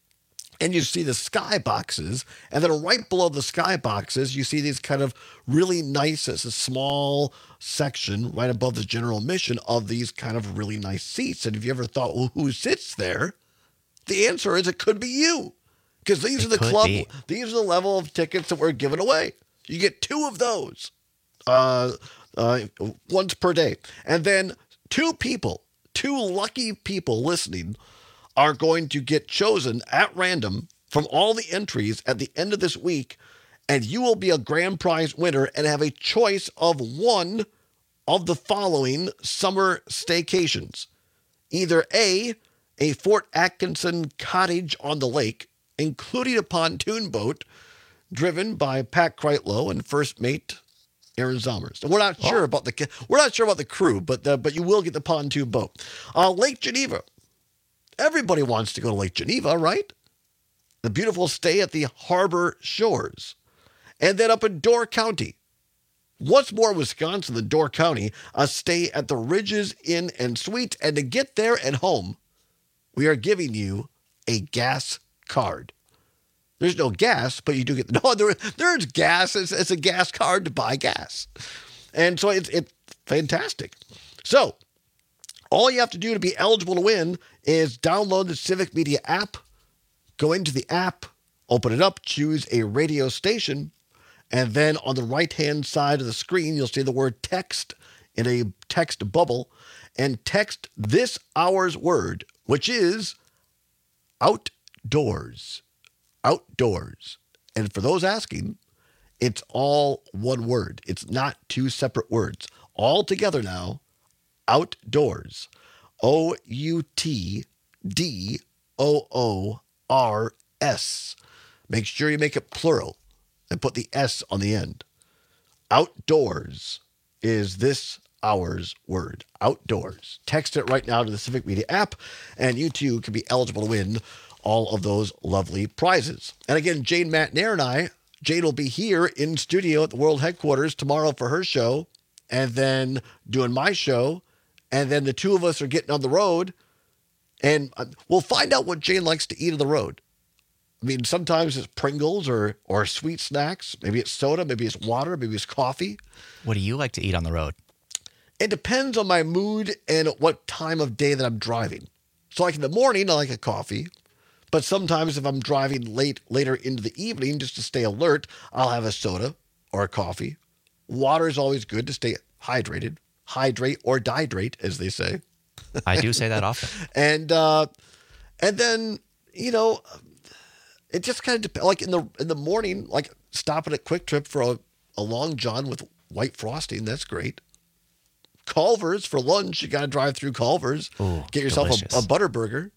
and you see the sky boxes, and then right below the sky boxes, you see these kind of really nice, it's a small section right above the general admission of these kind of really nice seats. And if you ever thought, well, who sits there? The answer is it could be you. Because these It are the could club, be. these are the level of tickets that we're giving away. You get two of those uh, uh, once per day. And then two people, two lucky people listening are going to get chosen at random from all the entries at the end of this week. And you will be a grand prize winner and have a choice of one of the following summer staycations. Either A, a Fort Atkinson cottage on the lake, including a pontoon boat, driven by Pat Kreitlow and first mate Aaron Zomers. And we're not sure about the we're not sure about the crew, but the, but you will get the pontoon boat. Uh, Lake Geneva. Everybody wants to go to Lake Geneva, right? The beautiful stay at the Harbor Shores, and then up in Door County. What's more Wisconsin than Door County? A stay at the Ridges Inn and Suites, and to get there and home, we are giving you a gas card. There's no gas, but you do get, no, there, there's gas. It's, it's a gas card to buy gas. And so it's, it's fantastic. So all you have to do to be eligible to win is download the Civic Media app, go into the app, open it up, choose a radio station, and then on the right-hand side of the screen, you'll see the word text in a text bubble, and text this hour's word, which is outdoors. Outdoors. And for those asking, it's all one word. It's not two separate words. All together now, outdoors. O U T D O O R S. Make sure you make it plural and put the S on the end. Outdoors is this hour's word. Outdoors. Text it right now to the Civic Media app, and you too can be eligible to win all of those lovely prizes. And again, Jane Matnair and I, Jane will be here in studio at the world headquarters tomorrow for her show, and then doing my show, and then the two of us are getting on the road, and we'll find out what Jane likes to eat on the road. I mean, sometimes it's Pringles or or sweet snacks. Maybe it's soda, maybe it's water, maybe it's coffee. What do you like to eat on the road? It depends on my mood and what time of day that I'm driving. So like in the morning, I like a coffee. But sometimes if I'm driving late, later into the evening, just to stay alert, I'll have a soda or a coffee. Water is always good to stay hydrated. Hydrate or dihydrate, as they say. I do say that often. and uh, and then, you know, it just kind of depends. Like in the in the morning, like stopping at Quick Trip for a, a Long John with white frosting. That's great. Culver's for lunch. You got to drive through Culver's. Ooh, get yourself delicious. a, a Butterburger.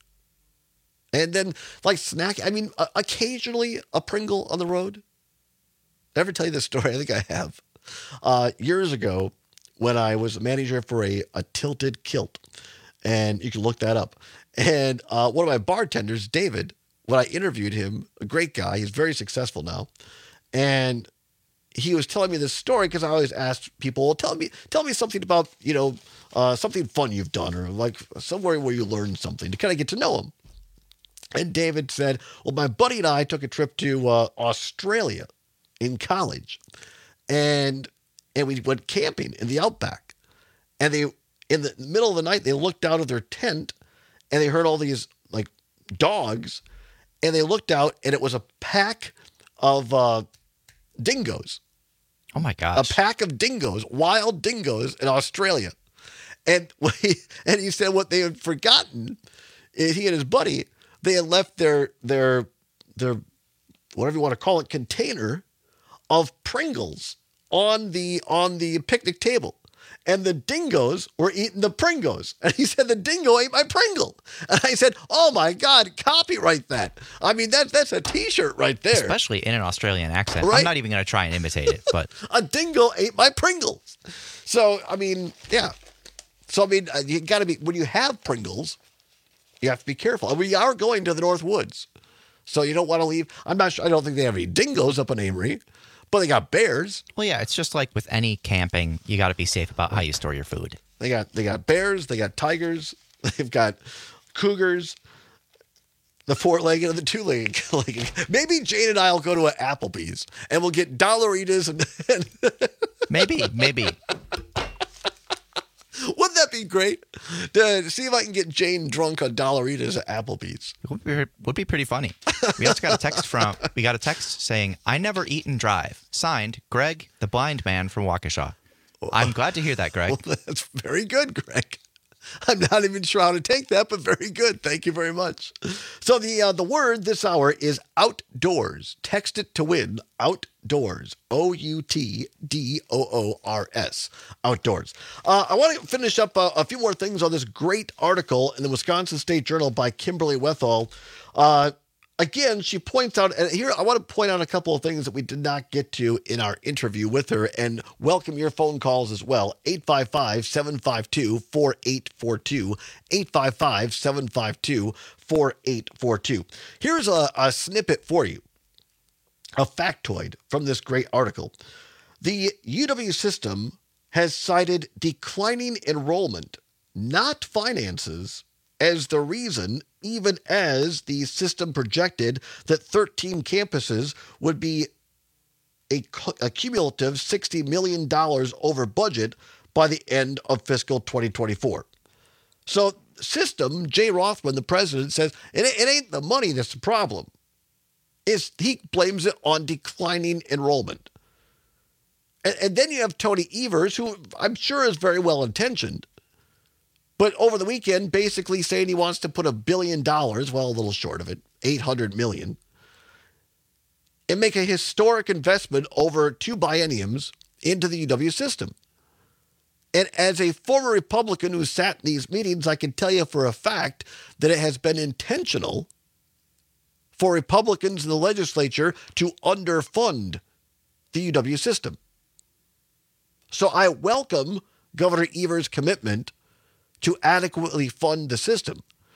And then, like, snack, I mean, uh, occasionally a Pringle on the road. Ever tell you this story? I think I have. Uh, years ago, when I was a manager for a, a Tilted Kilt, and you can look that up. And uh, one of my bartenders, David, when I interviewed him, a great guy, he's very successful now, and he was telling me this story because I always asked people, well, tell me, tell me something about, you know, uh, something fun you've done, or like somewhere where you learned something to kind of get to know him. And David said, well, my buddy and I took a trip to uh, Australia in college, and and we went camping in the outback. And they, in the middle of the night, they looked out of their tent, and they heard all these like dogs, and they looked out, and it was a pack of uh, dingoes. Oh my gosh! A pack of dingoes, wild dingoes in Australia, and he, and he said what they had forgotten. He and his buddy. They had left their their their whatever you want to call it container of Pringles on the on the picnic table, and the dingoes were eating the Pringles. And he said the dingo ate my Pringle. And I said, "Oh my God, copyright that! I mean that that's a T-shirt right there, especially in an Australian accent. Right? I'm not even going to try and imitate it, but a dingo ate my Pringles." So I mean, yeah. So I mean, you got to be when you have Pringles. You have to be careful. And we are going to the North Woods. So you don't want to leave. I'm not sure. I don't think they have any dingoes up in Amory, but they got bears. Well, yeah, it's just like with any camping, you got to be safe about how you store your food. They got they got bears. They got tigers. They've got cougars. The four-legged and the two-legged. Maybe Jane and I will go to an Applebee's and we'll get Dollaritas and, and maybe, maybe. Wouldn't that be great? To see if I can get Jane drunk on Dollaritas at Applebee's. It would be, would be pretty funny. We also got a text from we got a text saying, "I never eat and drive." Signed, Greg, the blind man from Waukesha. I'm glad to hear that, Greg. Well, that's very good, Greg. I'm not even sure how to take that, but very good. Thank you very much. So the uh, the word this hour is outdoors. Text it to win. Outdoors. O U T D O O R S. Outdoors. Uh, I want to finish up uh, a few more things on this great article in the Wisconsin State Journal by Kimberly Wethall. Uh, Again, she points out, and here I want to point out a couple of things that we did not get to in our interview with her, and welcome your phone calls as well. eight five five, seven five two, four eight four two, eight five five, seven five two, four eight four two. Here's a, a snippet for you, a factoid from this great article. The U W system has cited declining enrollment, not finances, as the reason, even as the system projected that thirteen campuses would be a, a cumulative sixty million dollars over budget by the end of fiscal twenty twenty-four. So system, Jay Rothman, the president, says it, it ain't the money that's the problem. It's, he blames it on declining enrollment. And, and then you have Tony Evers, who I'm sure is very well-intentioned, but over the weekend, basically saying he wants to put a billion dollars, well, a little short of it, eight hundred million, and make a historic investment over two bienniums into the U W system. And as a former Republican who sat in these meetings, I can tell you for a fact that it has been intentional for Republicans in the legislature to underfund the U W system. So I welcome Governor Evers' commitment to adequately fund the system.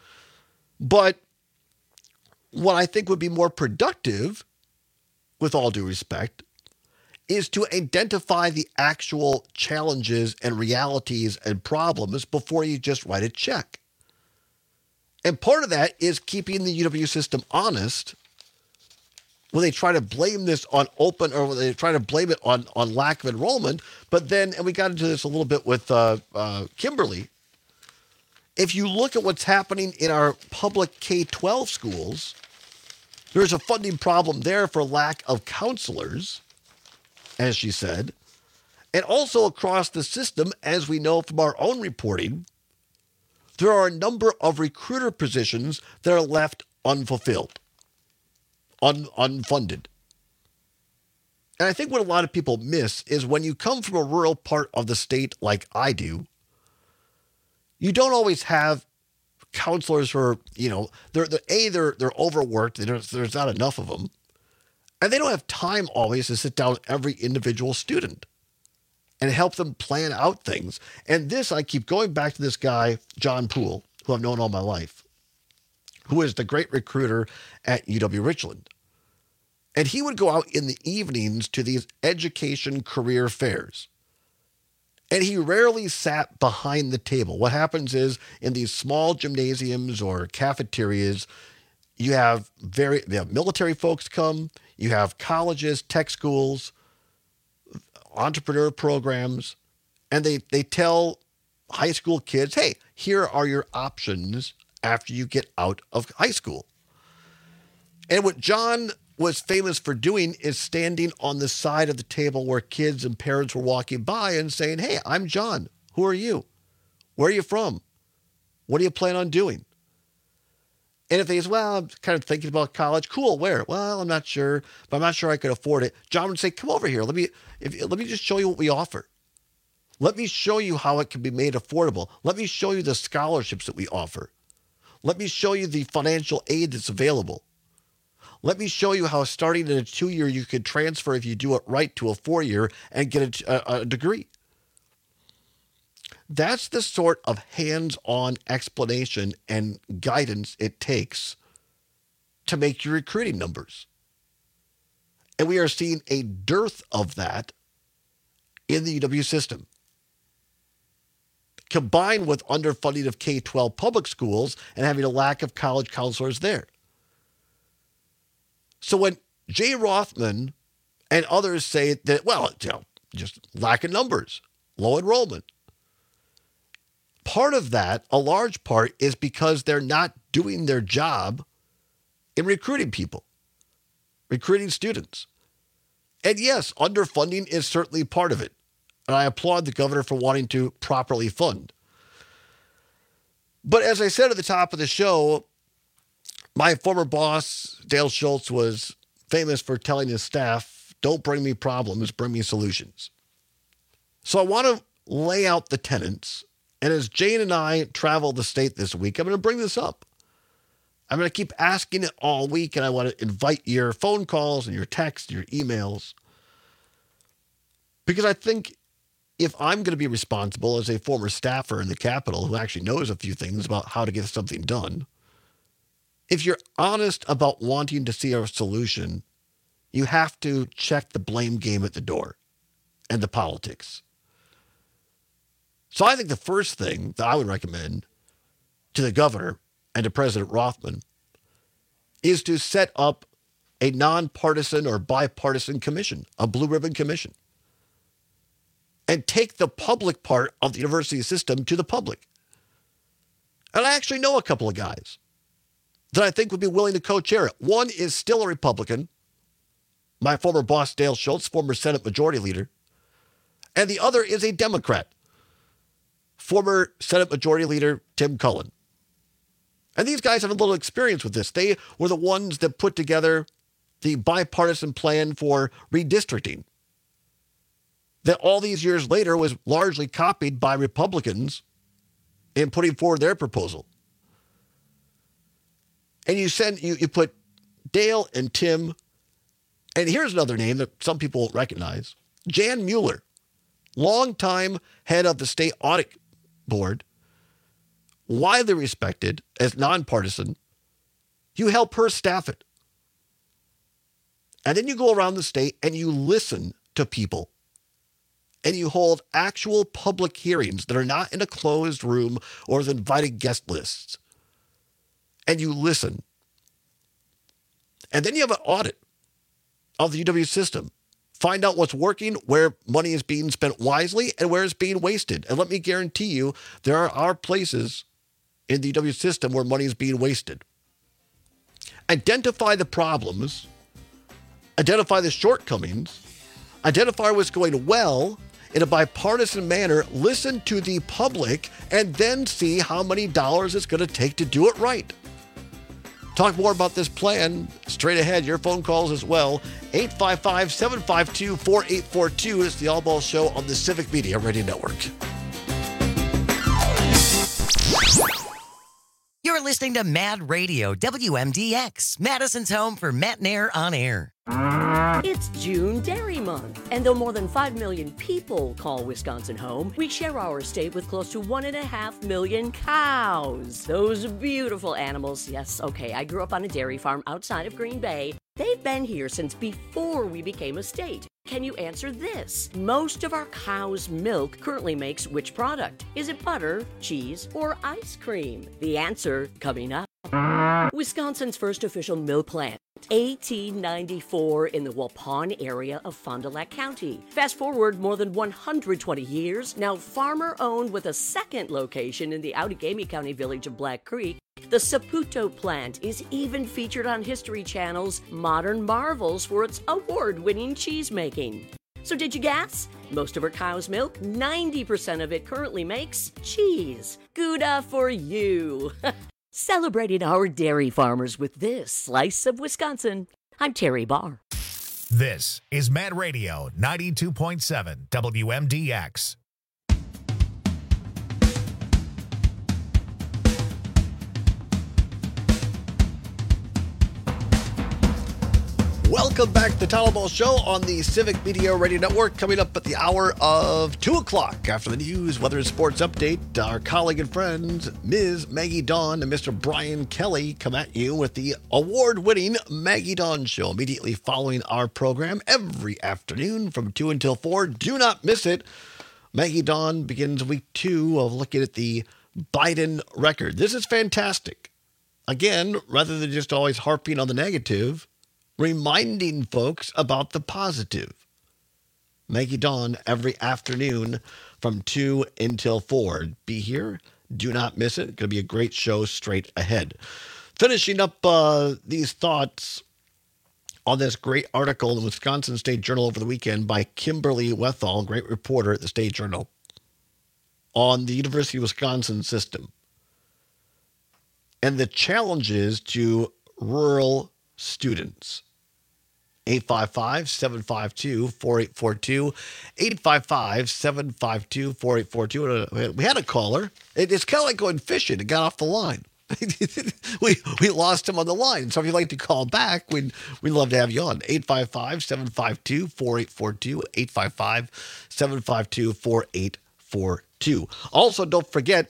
But what I think would be more productive, with all due respect, is to identify the actual challenges and realities and problems before you just write a check. And part of that is keeping the U W system honest when they try to blame this on open, or when they try to blame it on, on lack of enrollment. But then, and we got into this a little bit with uh, uh, Kimberly, if you look at what's happening in our public K twelve schools, there's a funding problem there for lack of counselors, as she said. And also across the system, as we know from our own reporting, there are a number of recruiter positions that are left unfulfilled, un- unfunded. And I think what a lot of people miss is when you come from a rural part of the state like I do, you don't always have counselors who are, you know, they're, they're A, they're, they're overworked, there's, there's not enough of them, and they don't have time always to sit down with every individual student and help them plan out things. And this, I keep going back to this guy, John Poole, who I've known all my life, who is the great recruiter at U W Richland. And he would go out in the evenings to these education career fairs. And he rarely sat behind the table. What happens is in these small gymnasiums or cafeterias, you have very you have military folks come, you have colleges, tech schools, entrepreneur programs, and they, they tell high school kids, hey, here are your options after you get out of high school. And what John was famous for doing is standing on the side of the table where kids and parents were walking by and saying, hey, I'm John. Who are you? Where are you from? What do you plan on doing? And if they say, well, I'm kind of thinking about college. Cool, where? Well, I'm not sure, but I'm not sure I could afford it. John would say, come over here. Let me, if, let me just show you what we offer. Let me show you how it can be made affordable. Let me show you the scholarships that we offer. Let me show you the financial aid that's available. Let me show you how starting in a two-year, you could transfer, if you do it right, to a four-year and get a, a, a degree. That's the sort of hands-on explanation and guidance it takes to make your recruiting numbers. And we are seeing a dearth of that in the U W system, combined with underfunding of K twelve public schools and having a lack of college counselors there. So when Jay Rothman and others say that, well, you know, just lack of numbers, low enrollment, part of that, a large part, is because they're not doing their job in recruiting people, recruiting students. And yes, underfunding is certainly part of it. And I applaud the governor for wanting to properly fund. But as I said at the top of the show, my former boss, Dale Schultz, was famous for telling his staff, don't bring me problems, bring me solutions. So I want to lay out the tenets. And as Jane and I travel the state this week, I'm going to bring this up. I'm going to keep asking it all week, and I want to invite your phone calls and your texts, your emails. Because I think if I'm going to be responsible as a former staffer in the Capitol who actually knows a few things about how to get something done, if you're honest about wanting to see a solution, you have to check the blame game at the door and the politics. So I think the first thing that I would recommend to the governor and to President Rothman is to set up a nonpartisan or bipartisan commission, a blue ribbon commission, and take the public part of the university system to the public. And I actually know a couple of guys that I think would be willing to co-chair it. One is still a Republican, my former boss, Dale Schultz, former Senate Majority Leader. And the other is a Democrat, former Senate Majority Leader Tim Cullen. And these guys have a little experience with this. They were the ones that put together the bipartisan plan for redistricting that all these years later was largely copied by Republicans in putting forward their proposal. And you send you, you put Dale and Tim, and here's another name that some people won't recognize, Jan Mueller, longtime head of the State Audit Board, widely respected as nonpartisan. You help her staff it. And then you go around the state and you listen to people. And you hold actual public hearings that are not in a closed room or with invited guest lists. And you listen. And then you have an audit of the U W system. Find out what's working, where money is being spent wisely, and where it's being wasted. And let me guarantee you, there are places in the U W system where money is being wasted. Identify the problems, identify the shortcomings, identify what's going well in a bipartisan manner, listen to the public, and then see how many dollars it's going to take to do it right. Talk more about this plan straight ahead. Your phone calls as well. eight five five, seven five two, four eight four two. It's the All Ball Show on the Civic Media Radio Network. You're listening to Mad Radio, W M D X, Madison's home for Matt Nair on air. It's June Dairy Month, and though more than five million people call Wisconsin home, we share our state with close to one and a half million cows. Those beautiful animals. Yes, okay, I grew up on a dairy farm outside of Green Bay. They've been here since before we became a state. Can you answer this? Most of our cow's milk currently makes which product? Is it butter, cheese, or ice cream? The answer coming up. Wisconsin's first official milk plant, eighteen ninety-four, in the Waupun area of Fond du Lac County. Fast forward more than one hundred twenty years, now farmer-owned with a second location in the Outagamie County village of Black Creek. The Saputo plant is even featured on History Channel's Modern Marvels for its award-winning cheese making. So did you guess? Most of our cow's milk, ninety percent of it currently makes cheese. Gouda for you! Celebrating our dairy farmers with this slice of Wisconsin. I'm Terry Barr. This is Mad Radio ninety-two point seven W M D X. Welcome back to the Town Ball Show on the Civic Media Radio Network. Coming up at the hour of two o'clock after the news, weather and sports update, our colleague and friends, Miz Maggie Dawn and Mister Brian Kelly, come at you with the award-winning Maggie Dawn Show immediately following our program every afternoon from two until four. Do not miss it. Maggie Dawn begins week two of looking at the Biden record. This is fantastic. Again, rather than just always harping on the negative, reminding folks about the positive. Maggie Dawn every afternoon from two until four. Be here. Do not miss it. It's going to be a great show straight ahead. Finishing up uh, these thoughts on this great article in the Wisconsin State Journal over the weekend by Kimberly Wethall, great reporter at the State Journal, on the University of Wisconsin system and the challenges to rural students. eight five five, seven five two, four eight four two, eight five five, seven five two, four eight four two. We had a caller. It's kind of like going fishing. It got off the line. we we lost him on the line. So if you'd like to call back, we'd, we'd love to have you on. eight five five, seven five two, four eight four two, eight five five, seven five two, four eight four two. Also, don't forget,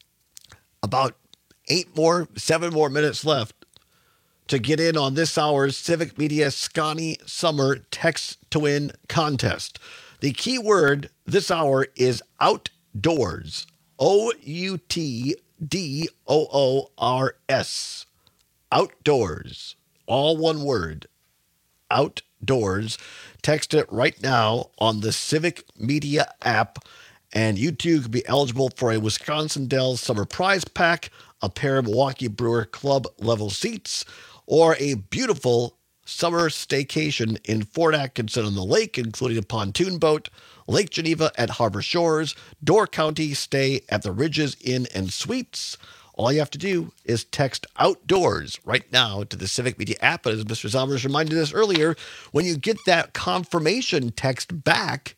about eight more, seven more minutes left to get in on this hour's Civic Media Scani Summer Text to Win contest. The key word this hour is outdoors. O U T D O O R S. Outdoors. All one word. Outdoors. Text it right now on the Civic Media app, and you too could be eligible for a Wisconsin Dells Summer Prize Pack, a pair of Milwaukee Brewer Club level seats, or a beautiful summer staycation in Fort Atkinson on the lake, including a pontoon boat, Lake Geneva at Harbor Shores, Door County stay at the Ridges Inn and Suites. All you have to do is text outdoors right now to the Civic Media app. And as Mister Zomers reminded us earlier, when you get that confirmation text back,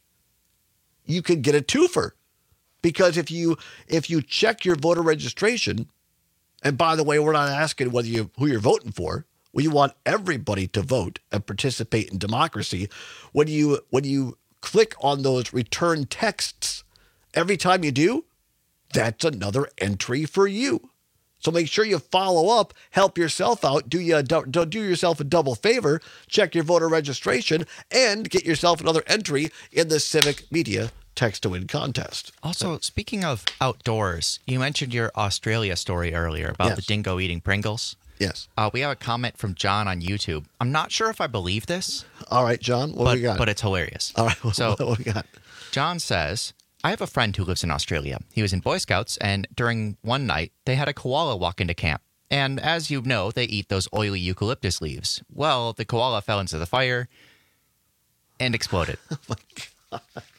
you can get a twofer. Because if you if you check your voter registration, and by the way, we're not asking whether you who you're voting for. We want everybody to vote and participate in democracy. When you when you click on those return texts, every time you do, that's another entry for you. So make sure you follow up, help yourself out, do you don't do yourself a double favor, check your voter registration, and get yourself another entry in the Civic Media Text to Win contest. Also, speaking of outdoors, you mentioned your Australia story earlier about Yes. the dingo eating Pringles. Yes. Uh, we have a comment from John on YouTube. I'm not sure if I believe this. All right, John, what but, do we got? But it's hilarious. All right, so what do we got? John says, I have a friend who lives in Australia. He was in Boy Scouts, and during one night, they had a koala walk into camp. And as you know, they eat those oily eucalyptus leaves. Well, the koala fell into the fire and exploded. Oh, my God.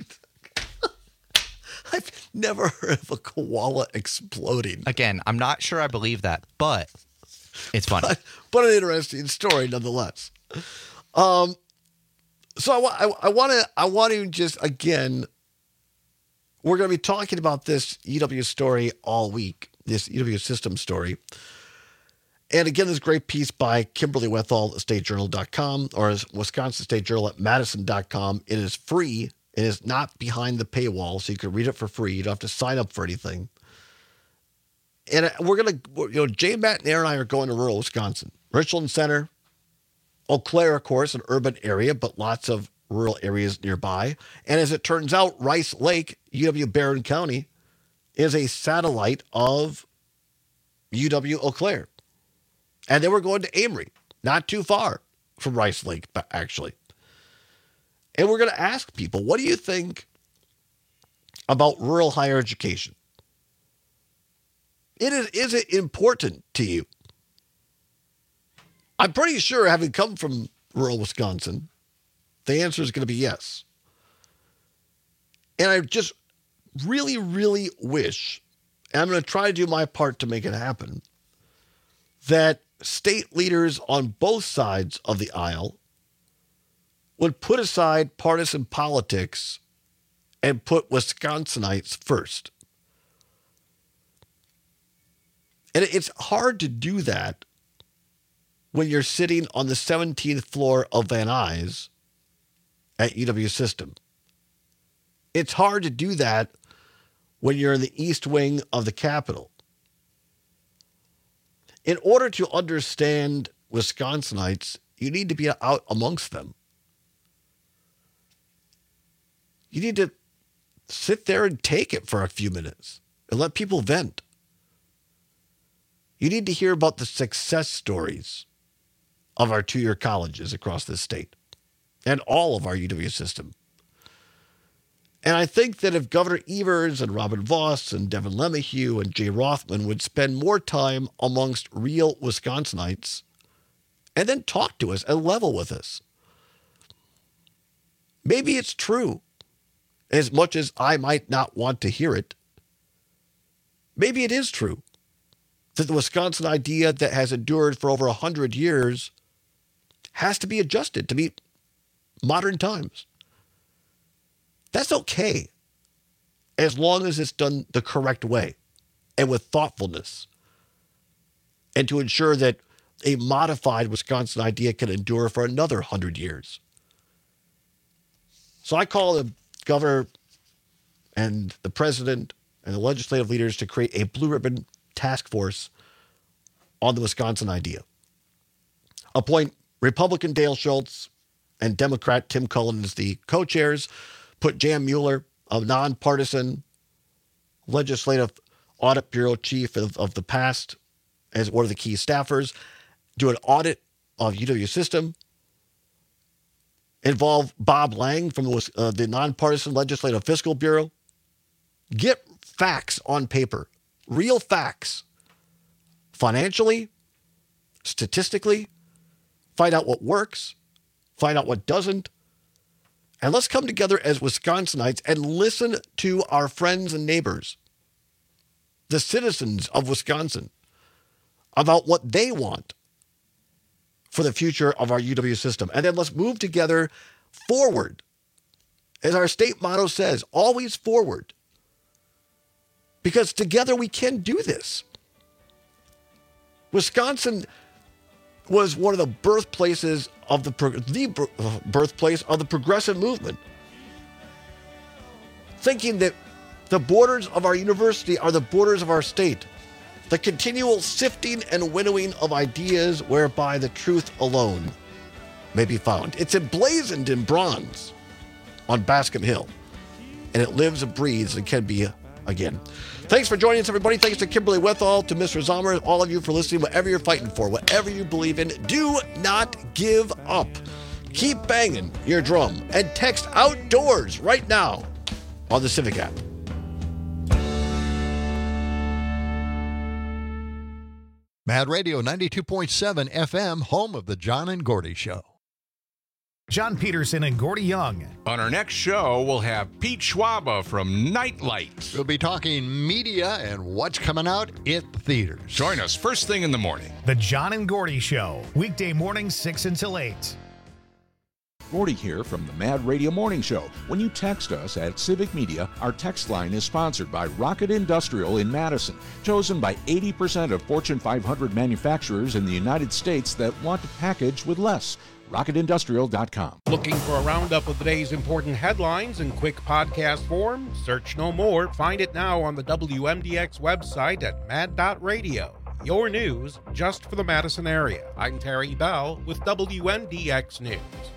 I've never heard of a koala exploding. Again, I'm not sure I believe that, but it's funny. But, but an interesting story nonetheless. Um, so I, I, I want to I want to just, again, we're going to be talking about this E W story all week, this E W system story. And again, this great piece by Kimberly Wethall at state journal dot com or Wisconsin State Journal at madison dot com. It is free. It is not behind the paywall, so you can read it for free. You don't have to sign up for anything. And we're going to, you know, Jay, Matt, and Aaron and I are going to rural Wisconsin. Richland Center, Eau Claire, of course, an urban area, but lots of rural areas nearby. And as it turns out, Rice Lake, U W-Barron County, is a satellite of U W-Eau Claire. And then we're going to Amory, not too far from Rice Lake, but actually. And we're going to ask people, what do you think about rural higher education? It is, is it important to you? I'm pretty sure, having come from rural Wisconsin, the answer is going to be yes. And I just really, really wish, and I'm going to try to do my part to make it happen, that state leaders on both sides of the aisle would put aside partisan politics and put Wisconsinites first. And it's hard to do that when you're sitting on the seventeenth floor of Van Nuys at U W System. It's hard to do that when you're in the east wing of the Capitol. In order to understand Wisconsinites, you need to be out amongst them. You need to sit there and take it for a few minutes and let people vent. You need to hear about the success stories of our two-year colleges across this state and all of our U W system. And I think that if Governor Evers and Robin Voss and Devin LeMahieu and Jay Rothman would spend more time amongst real Wisconsinites and then talk to us and level with us. Maybe it's true, as much as I might not want to hear it. Maybe it is true that the Wisconsin idea that has endured for over one hundred years has to be adjusted to meet modern times. That's okay, as long as it's done the correct way and with thoughtfulness, and to ensure that a modified Wisconsin idea can endure for another one hundred years. So I call the governor and the president and the legislative leaders to create a blue ribbon task force on the Wisconsin idea. Appoint Republican Dale Schultz and Democrat Tim Cullen as the co-chairs. Put Jan Mueller, a nonpartisan legislative audit bureau chief of, of the past, as one of the key staffers. Do an audit of U W system. Involve Bob Lang from the, uh, the nonpartisan legislative fiscal bureau. Get facts on paper, real facts, financially, statistically. Find out what works, find out what doesn't. And let's come together as Wisconsinites and listen to our friends and neighbors, the citizens of Wisconsin, about what they want for the future of our U W system. And then let's move together forward. As our state motto says, always forward. Because together we can do this. Wisconsin was one of the birthplaces of the, the birthplace of the progressive movement. Thinking that the borders of our university are the borders of our state. The continual sifting and winnowing of ideas whereby the truth alone may be found. It's emblazoned in bronze on Bascom Hill. And it lives and breathes and can be again. Thanks for joining us, everybody. Thanks to Kimberly Wethall, to Mister Zomer, all of you for listening. Whatever you're fighting for, whatever you believe in, do not give up. Keep banging your drum and text OUTDOORS right now on the Civic app. Mad Radio ninety-two point seven F M, home of the John and Gordy Show. John Peterson and Gordy Young. On our next show, we'll have Pete Schwaba from Nightlight. We'll be talking media and what's coming out at the theaters. Join us first thing in the morning. The John and Gordy Show, weekday mornings six until eight. Gordy here from the Mad Radio Morning Show. When you text us at Civic Media, our text line is sponsored by Rocket Industrial in Madison, chosen by eighty percent of Fortune five hundred manufacturers in the United States that want to package with less. rocket industrial dot com. Looking for a roundup of the day's important headlines in quick podcast form? Search no more. Find it now on the W M D X website at mad dot radio. Your news just for the Madison area. I'm Terry Bell with W M D X News.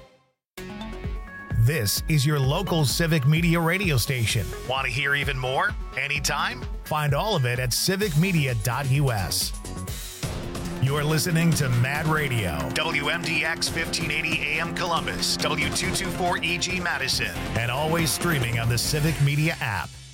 This is your local Civic Media radio station. Want to hear even more? Anytime? Find all of it at civic media dot U S. You're listening to Mad Radio, W M D X fifteen eighty A M Columbus, W two twenty-four E G Madison, and always streaming on the Civic Media app.